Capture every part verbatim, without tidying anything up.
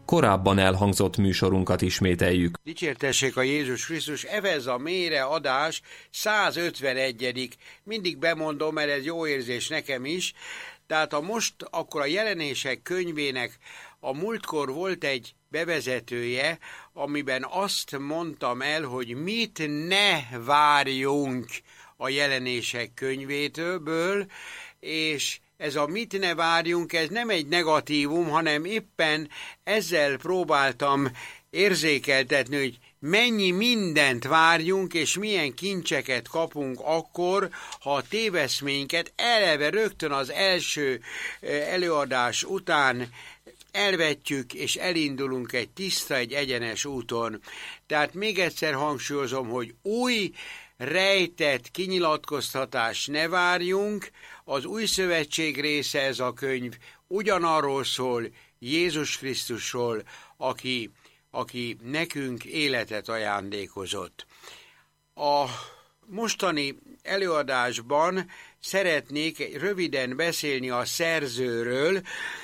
korábban elhangzott műsorunkat ismételjük. Dicsértessék a Jézus Krisztus, ez a mélyre adás százötvenegyedik Mindig bemondom, mert ez jó érzés nekem is. Tehát a most akkor a Jelenések könyvének a múltkor volt egy bevezetője, amiben azt mondtam el, hogy mit ne várjunk a Jelenések könyvétől, és ez a mit ne várjunk, ez nem egy negatívum, hanem éppen ezzel próbáltam érzékeltetni, hogy mennyi mindent várjunk, és milyen kincseket kapunk akkor, ha a téveszményeket eleve rögtön az első előadás után elvetjük, és elindulunk egy tiszta, egy egyenes úton. Tehát még egyszer hangsúlyozom, hogy új, rejtett kinyilatkoztatást ne várjunk, az új szövetség része ez a könyv, ugyanarról szól, Jézus Krisztusról, aki, aki nekünk életet ajándékozott. A mostani előadásban szeretnék röviden beszélni a szerzőről.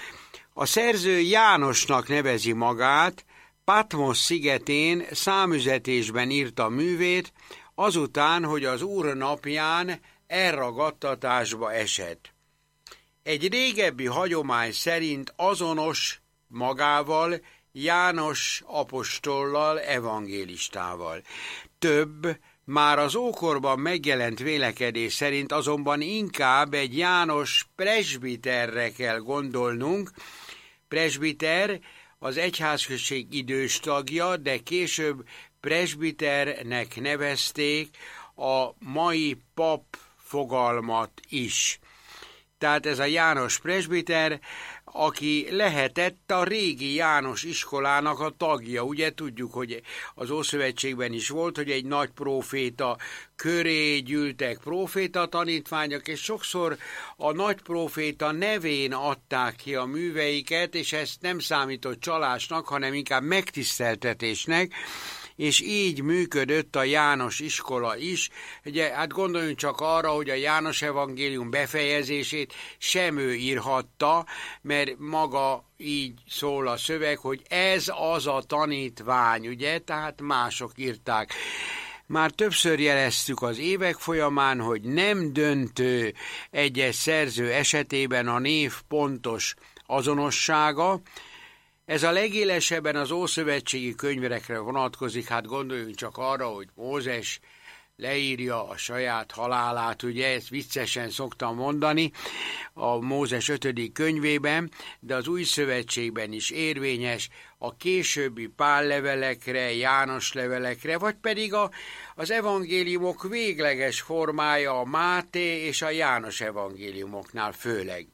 A szerző Jánosnak nevezi magát, Patmos szigetén számüzetésben írta művét, azután, hogy az Úr napján elragadtatásba esett. Egy régebbi hagyomány szerint azonos magával, János apostollal, evangélistával. Több, már az ókorban megjelent vélekedés szerint azonban inkább egy János presbiterre kell gondolnunk. Presbiter az egyházközség idős tagja, de később presbiternek nevezték a mai pap fogalmat is. Tehát ez a János presbiter, aki lehetett a régi János iskolának a tagja. Ugye tudjuk, hogy az Ószövetségben is volt, hogy egy nagy próféta köré gyűltek próféta tanítványok, és sokszor a nagy próféta nevén adták ki a műveiket, és ezt nem számított csalásnak, hanem inkább megtiszteltetésnek, és így működött a János iskola is. Ugye, hát gondoljunk csak arra, hogy a János evangélium befejezését sem ő írhatta, mert maga így szól a szöveg, hogy ez az a tanítvány, ugye, tehát mások írták. Már többször jeleztük az évek folyamán, hogy nem döntő egyes szerző esetében a név pontos azonossága. Ez a legélesebben az ószövetségi könyvekre vonatkozik, hát gondoljunk csak arra, hogy Mózes leírja a saját halálát, ugye ezt viccesen szoktam mondani a Mózes ötödik könyvében, de az új szövetségben is érvényes a későbbi Pál levelekre, János levelekre, vagy pedig a, az evangéliumok végleges formája a Máté és a János evangéliumoknál főleg.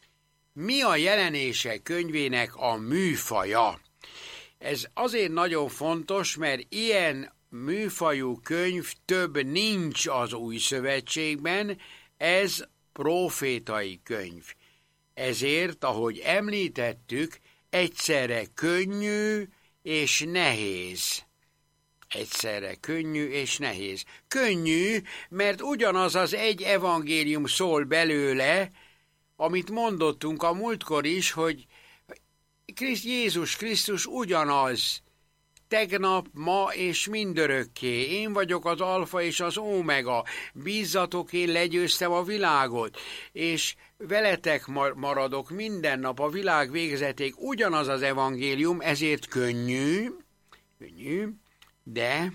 Mi a Jelenések könyvének a műfaja? Ez azért nagyon fontos, mert ilyen műfajú könyv több nincs az új szövetségben, ez profétai könyv. Ezért, ahogy említettük, egyszerre könnyű és nehéz. Egyszerre könnyű és nehéz. Könnyű, mert ugyanaz az egy evangélium szól belőle, amit mondottunk a múltkor is, hogy Kriszt, Jézus Krisztus ugyanaz, tegnap, ma és mindörökké. Én vagyok az alfa és az omega. Bízzatok, én legyőztem a világot, és veletek maradok minden nap a világ végzetéig. Ugyanaz az evangélium, ezért könnyű, könnyű, de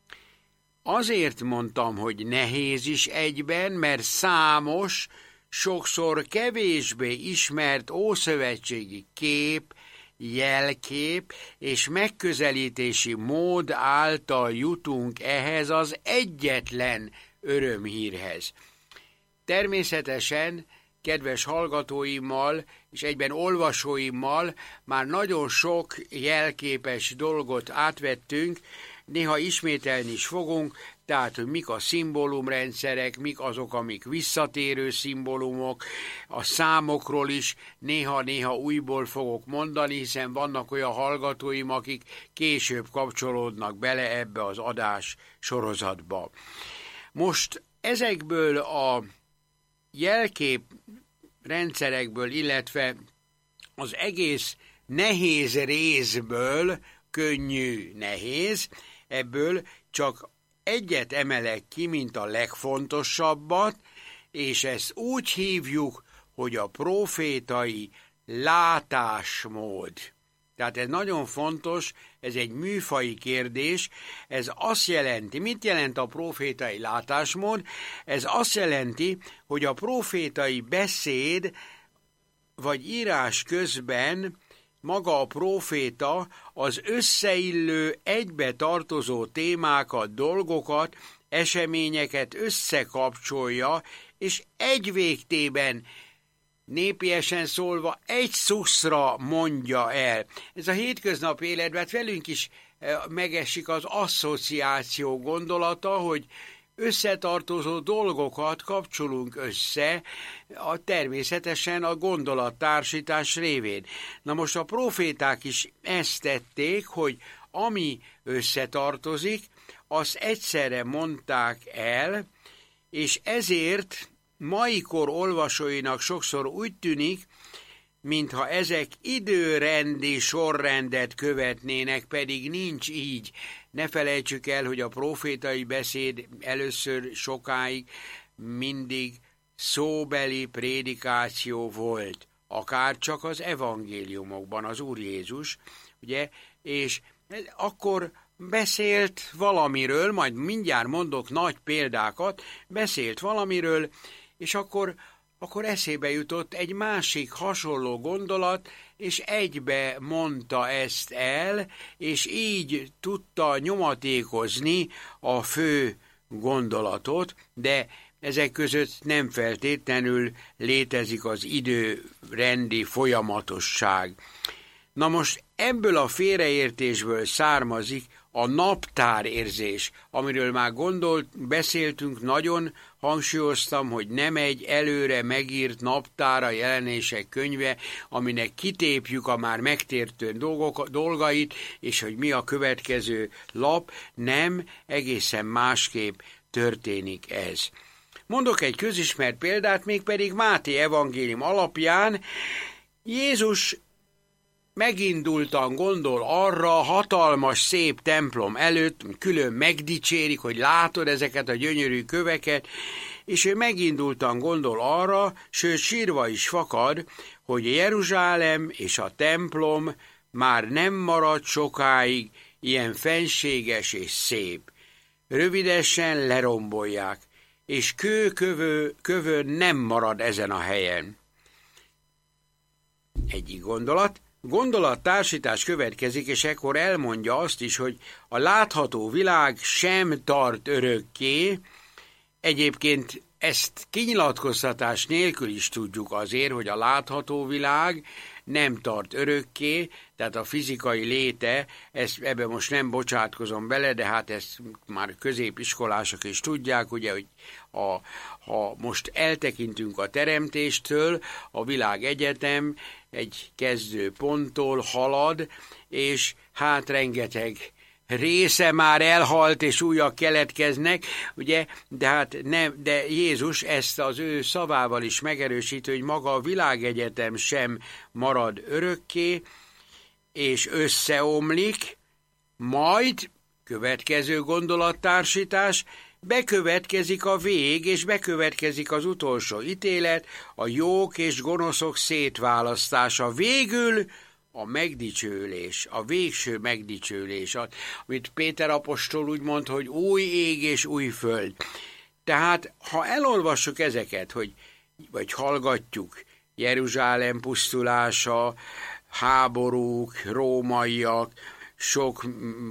azért mondtam, hogy nehéz is egyben, mert számos, sokszor kevésbé ismert ószövetségi kép, jelkép és megközelítési mód által jutunk ehhez az egyetlen örömhírhez. Természetesen, kedves hallgatóimmal és egyben olvasóimmal már nagyon sok jelképes dolgot átvettünk, néha ismételni is fogunk, tehát, hogy mik a szimbólumrendszerek, mik azok, amik visszatérő szimbólumok, a számokról is néha-néha újból fogok mondani, hiszen vannak olyan hallgatóim, akik később kapcsolódnak bele ebbe az adás sorozatba. Most ezekből a jelkép rendszerekből, illetve az egész nehéz részből, könnyű, nehéz, ebből csak egyet emelek ki, mint a legfontosabbat, és ezt úgy hívjuk, hogy a profétai látásmód. Tehát ez nagyon fontos, ez egy műfaji kérdés, ez azt jelenti, mit jelent a profétai látásmód? Ez azt jelenti, hogy a profétai beszéd vagy írás közben maga a próféta az összeillő, egybe tartozó témákat, dolgokat, eseményeket összekapcsolja, és egy végtében, népiesen szólva, egy szuszra mondja el. Ez a hétköznapi életben hát velünk is megesik az asszociáció gondolata, hogy összetartozó dolgokat kapcsolunk össze, a, természetesen a gondolattársítás révén. Na most a proféták is ezt tették, hogy ami összetartozik, azt egyszerre mondták el, és ezért mai kor olvasóinak sokszor úgy tűnik, mintha ezek időrendi sorrendet követnének, pedig nincs így. Ne felejtsük el, hogy a profétai beszéd először sokáig mindig szóbeli prédikáció volt, akár csak az evangéliumokban az Úr Jézus, ugye, és akkor beszélt valamiről, majd mindjárt mondok nagy példákat, beszélt valamiről, és akkor, akkor eszébe jutott egy másik hasonló gondolat, és egybe mondta ezt el, és így tudta nyomatékozni a fő gondolatot, de ezek között nem feltétlenül létezik az időrendi folyamatosság. Na most ebből a félreértésből származik a naptárérzés, amiről már gondolt, beszéltünk, nagyon hangsúlyoztam, hogy nem egy előre megírt naptára jelenések könyve, aminek kitépjük a már megtértő dolgok, dolgait, és hogy mi a következő lap, nem, egészen másképp történik ez. Mondok egy közismert példát, mégpedig Máté evangélium alapján. Jézus megindultan gondol arra, hatalmas, szép templom előtt, külön megdicsérik, hogy látod ezeket a gyönyörű köveket, és ő megindultan gondol arra, sőt sírva is fakad, hogy Jeruzsálem és a templom már nem marad sokáig ilyen fenséges és szép. Rövidesen lerombolják, és kő kövő, kövön nem marad ezen a helyen. Egyik gondolat. Gondolattársítás következik, és ekkor elmondja azt is, hogy a látható világ sem tart örökké. Egyébként ezt kinyilatkoztatás nélkül is tudjuk azért, hogy a látható világ nem tart örökké, tehát a fizikai léte, ezt, ebbe most nem bocsátkozom bele, de hát ezt már középiskolások is tudják, ugye, hogy a, ha most eltekintünk a teremtéstől, a világegyetem egy kezdő ponttól halad, és hát rengeteg része már elhalt, és újak keletkeznek, ugye, de hát nem, de Jézus ezt az ő szavával is megerősíti, hogy maga a világegyetem sem marad örökké, és összeomlik, majd, következő gondolattársítás, bekövetkezik a vég, és bekövetkezik az utolsó ítélet, a jók és gonoszok szétválasztása. Végül a megdicsőlés, a végső megdicsőlés, amit Péter apostol úgy mond, hogy új ég és új föld. Tehát, ha elolvassuk ezeket, hogy, vagy hallgatjuk, Jeruzsálem pusztulása, háborúk, rómaiak, sok,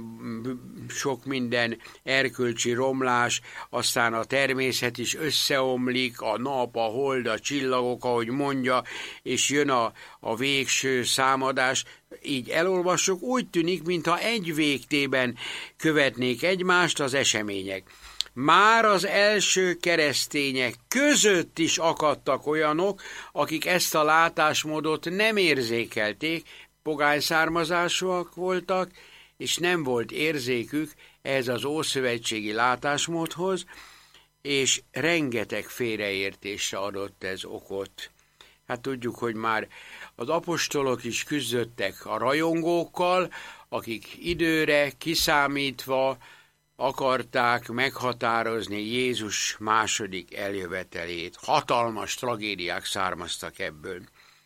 sok minden erkölcsi romlás, aztán a természet is összeomlik, a nap, a hold, a csillagok, ahogy mondja, és jön a, a végső számadás. Így elolvassuk, úgy tűnik, mintha egy végtében követnék egymást az események. Már az első keresztények között is akadtak olyanok, akik ezt a látásmódot nem érzékelték, pogány származásúak voltak, és nem volt érzékük ehhez az ószövetségi látásmódhoz, és rengeteg félreértésre adott ez okot. Hát tudjuk, hogy már az apostolok is küzdöttek a rajongókkal, akik időre kiszámítva akarták meghatározni Jézus második eljövetelét. Hatalmas tragédiák származtak ebből.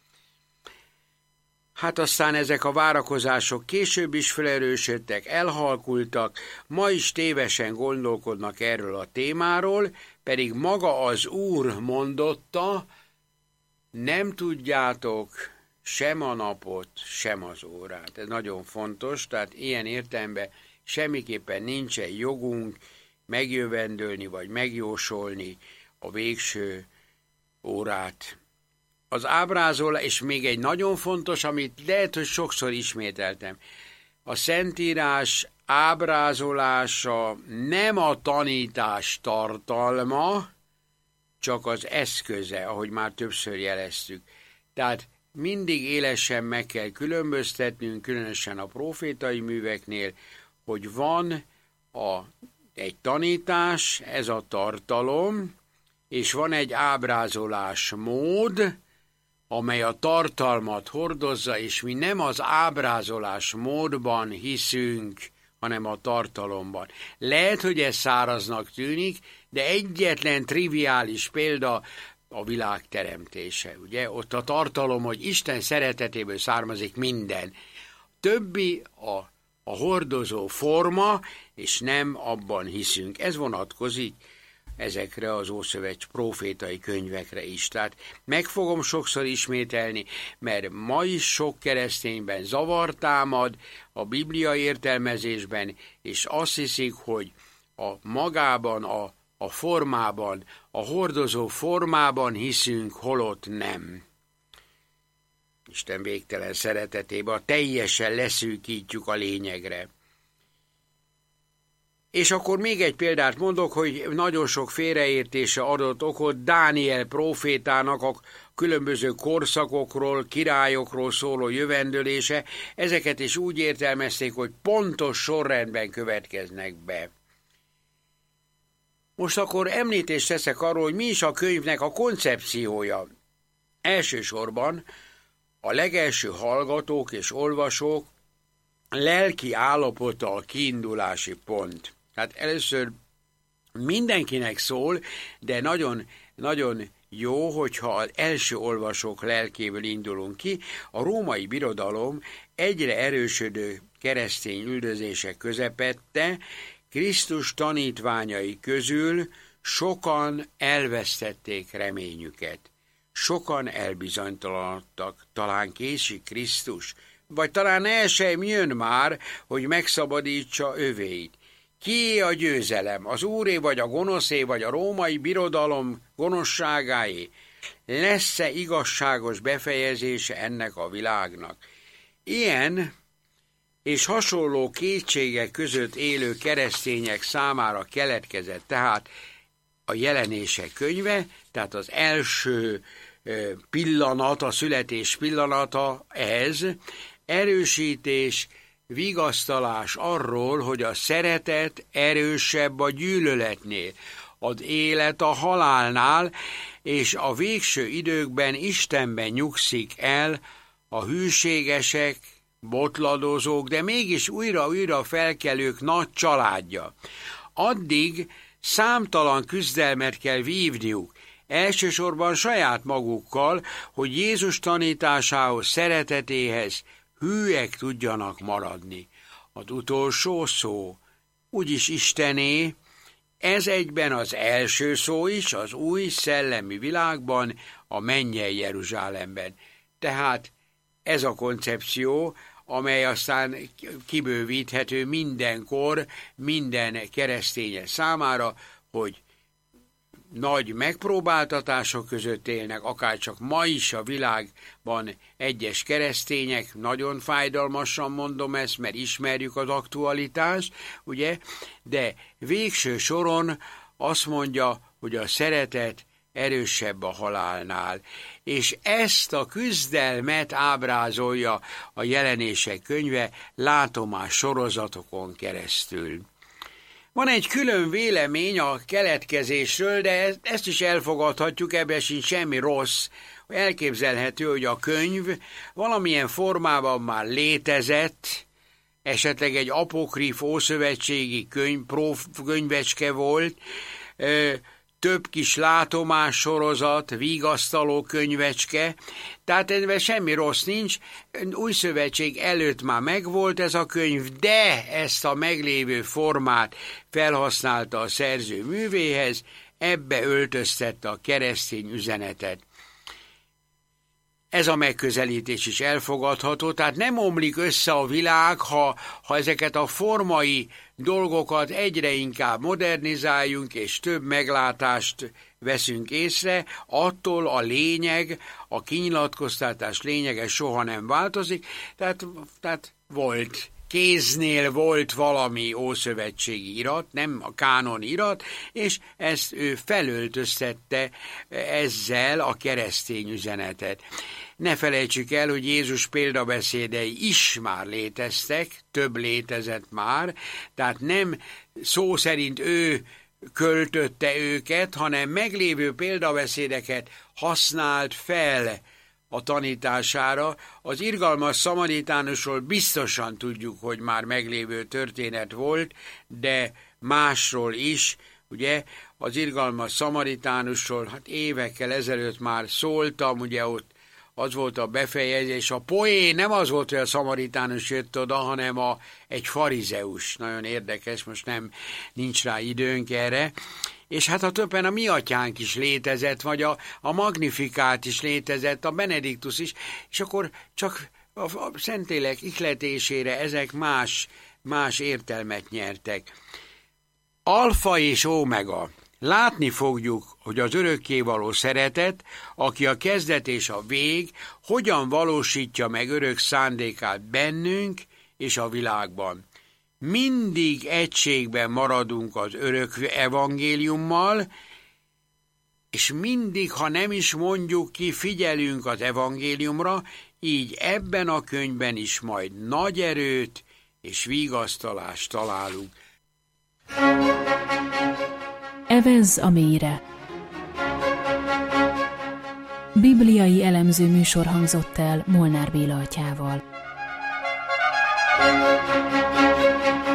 Hát aztán ezek a várakozások később is felerősödtek, elhalkultak, ma is tévesen gondolkodnak erről a témáról, pedig maga az Úr mondotta, nem tudjátok sem a napot, sem az órát. Ez nagyon fontos, tehát ilyen értelemben semmiképpen nincsen jogunk megjövendölni vagy megjósolni a végső órát. Az ábrázolás, és még egy nagyon fontos, amit lehet, hogy sokszor ismételtem, a Szentírás ábrázolása nem a tanítás tartalma, csak az eszköze, ahogy már többször jeleztük. Tehát mindig élesen meg kell különböztetnünk, különösen a profétai műveknél, hogy van a, egy tanítás, ez a tartalom, és van egy ábrázolás mód, amely a tartalmat hordozza, és mi nem az ábrázolás módban hiszünk, hanem a tartalomban. Lehet, hogy ez száraznak tűnik, de egyetlen triviális példa a világ teremtése. Ugye? Ott a tartalom, hogy Isten szeretetéből származik minden. Többi a, a hordozó forma, és nem abban hiszünk. Ez vonatkozik ezekre az Ószövetség profétai könyvekre is. Tehát meg fogom sokszor ismételni, mert ma is sok keresztényben zavar támad a Biblia értelmezésben, és azt hiszik, hogy a magában, a, a formában, a hordozó formában hiszünk, holott nem. Isten végtelen szeretetében teljesen leszűkítjük a lényegre. És akkor még egy példát mondok, hogy nagyon sok félreértése adott okot Dániel prófétának a különböző korszakokról, királyokról szóló jövendölése. Ezeket is úgy értelmezték, hogy pontos sorrendben következnek be. Most akkor említést teszek arról, hogy mi is a könyvnek a koncepciója. Elsősorban a legelső hallgatók és olvasók lelki állapota a kiindulási pont. Tehát először mindenkinek szól, de nagyon, nagyon jó, hogyha az első olvasók lelkéből indulunk ki. A római birodalom egyre erősödő keresztény üldözése közepette, Krisztus tanítványai közül sokan elvesztették reményüket. Sokan elbizonytalanodtak, talán késik Krisztus, vagy talán el sem jön már, hogy megszabadítsa övéit. Kié a győzelem, az úré, vagy a gonoszé, vagy a római birodalom gonoszságáé? Lesz-e igazságos befejezése ennek a világnak? Ilyen és hasonló kétségek között élő keresztények számára keletkezett tehát a Jelenések könyve, tehát az első pillanat, a születés pillanata ez, erősítés, vigasztalás arról, hogy a szeretet erősebb a gyűlöletnél, az élet a halálnál, és a végső időkben Istenben nyugszik el a hűségesek, botladozók, de mégis újra-újra felkelők nagy családja. Addig számtalan küzdelmet kell vívniuk, elsősorban saját magukkal, hogy Jézus tanításához, szeretetéhez hűek tudjanak maradni. Az utolsó szó, úgyis Istené, ez egyben az első szó is, az új szellemi világban, a mennyei Jeruzsálemben. Tehát ez a koncepció, amely aztán kibővíthető mindenkor, minden kereszténye számára, hogy nagy megpróbáltatások között élnek, akárcsak ma is a világban egyes keresztények, nagyon fájdalmasan mondom ezt, mert ismerjük az aktualitást, ugye, de végső soron azt mondja, hogy a szeretet erősebb a halálnál, és ezt a küzdelmet ábrázolja a Jelenések könyve látomás sorozatokon keresztül. Van egy külön vélemény a keletkezésről, de ezt is elfogadhatjuk, ebben sincs semmi rossz, elképzelhető, hogy a könyv valamilyen formában már létezett, esetleg egy apokrif ószövetségi könyv, próf, könyvecske volt, több kis látomás sorozat, vigasztaló könyvecske, tehát ebben semmi rossz nincs. Új szövetség előtt már megvolt ez a könyv, de ezt a meglévő formát felhasználta a szerző művéhez, ebbe öltöztette a keresztény üzenetet. Ez a megközelítés is elfogadható, tehát nem omlik össze a világ, ha, ha ezeket a formai dolgokat egyre inkább modernizáljunk, és több meglátást veszünk észre, attól a lényeg, a kinyilatkoztatás lényege soha nem változik, tehát, tehát volt, kéznél volt valami ószövetségi irat, nem a kánon irat, és ezt ő felöltöztette ezzel a keresztény üzenetet. Ne felejtsük el, hogy Jézus példabeszédei is már léteztek, több létezett már, tehát nem szó szerint ő költötte őket, hanem meglévő példabeszédeket használt fel a tanítására. Az irgalmas szamaritánusról biztosan tudjuk, hogy már meglévő történet volt, de másról is, ugye, az irgalmas szamaritánusról, hát évekkel ezelőtt már szóltam, ugye ott az volt a befejezés, a poén nem az volt, hogy a szamaritánus jött oda, hanem a, egy farizeus. Nagyon érdekes, most nem nincs rá időnk erre. És hát a többen a mi atyánk is létezett, vagy a, a Magnifikát is létezett, a Benediktus is, és akkor csak a, a Szentlélek ihletésére ezek más, más értelmet nyertek. Alfa és Omega. Látni fogjuk, hogy az örökkévaló szeretet, aki a kezdet és a vég, hogyan valósítja meg örök szándékát bennünk és a világban. Mindig egységben maradunk az örök evangéliummal, és mindig, ha nem is mondjuk ki, figyelünk az evangéliumra, így ebben a könyvben is majd nagy erőt és vigasztalást találunk. Evezz a mélyre. Bibliai elemző műsor hangzott el Molnár Béla atyával.